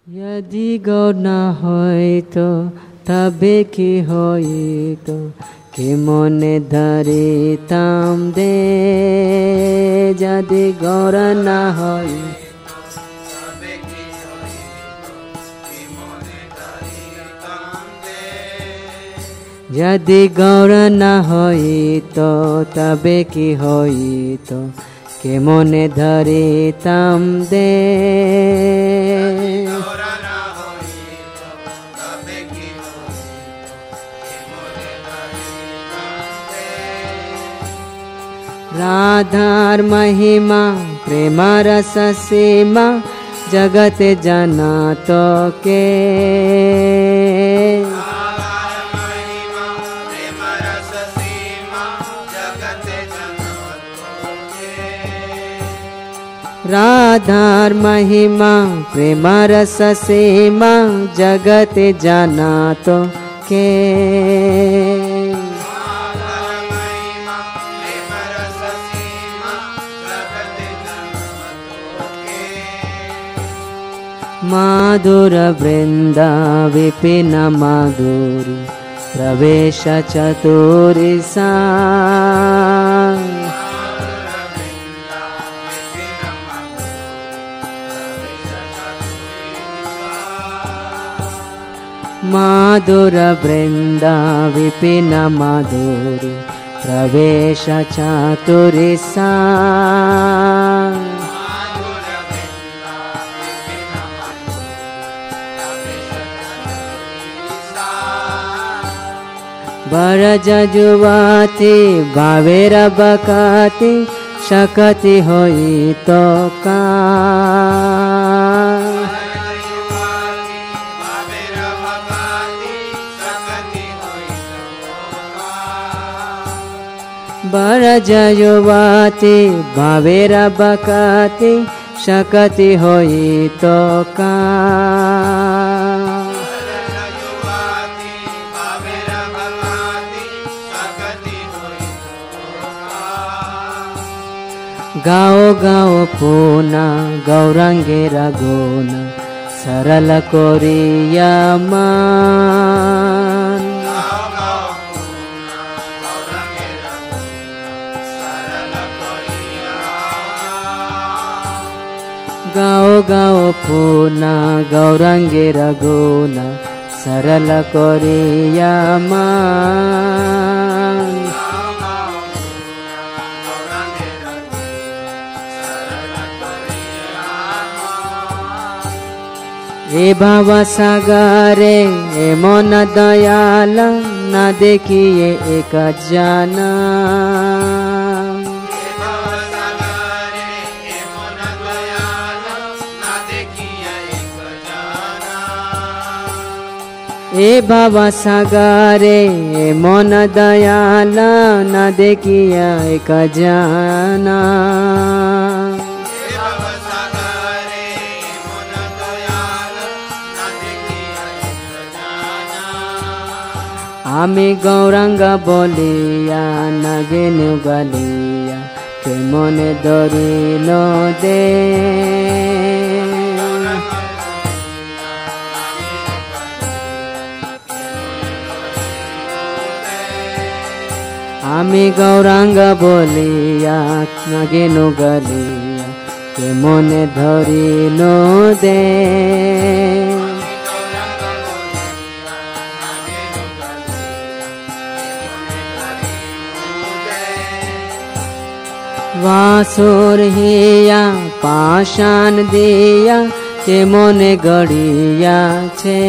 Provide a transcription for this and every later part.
यदि गौर न হইতো তবে কি হইতো কি মনে ধরিতাম দে যদি গৌর না হয় यदि गौर न হইতো তবে কি হইতো কে মনে ধরিতাম দে राधार महिमा प्रेम रस सीमा जगत जाना तो के राधार महिमा प्रेम रस सीमा जगत जाना तो के माधुर वृंदा विपिन माधुरी प्रवेश चतुरी सा माधुर वृंदा विपिन माधुरी प्रवेश चतुरी सा बरज जुवाती भावेर बकाती शकति होई तो का बरज जुवाती भावेर बकाती शकति होई तो का गाओ गाओ पूना गौरांगे रघुना सरल कोरिया मान गाओ गाओ पूना गौरांगे रघुना सरल कोरिया मान ए भाव सागरे ए मन दयाल न देखिए एक जाना ए भाव सागरे ए मन दयाल न देखिए एक जाना आमी गौरांग बोलिया नागिनी गलिया के मने धरिल दे आमी गौरांग बोलिया नागिनी गलिया के मने धरिल दे वासुर हिया पाषाण दिया के मने गड़िया छे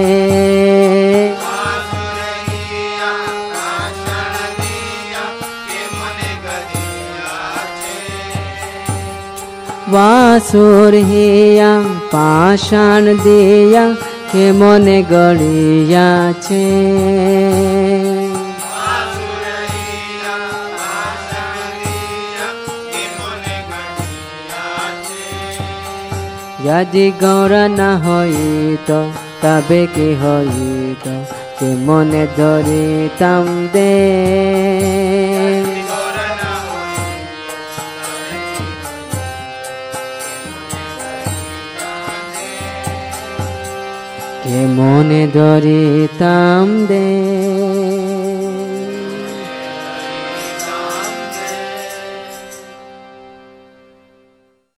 वासुर हिया पाषाण दिया के मने गड़िया छे यदि गौर न হইতো তবে কি হইতো কে মনে ধরিতাম দে কেমনে ধরিতাম দেশ।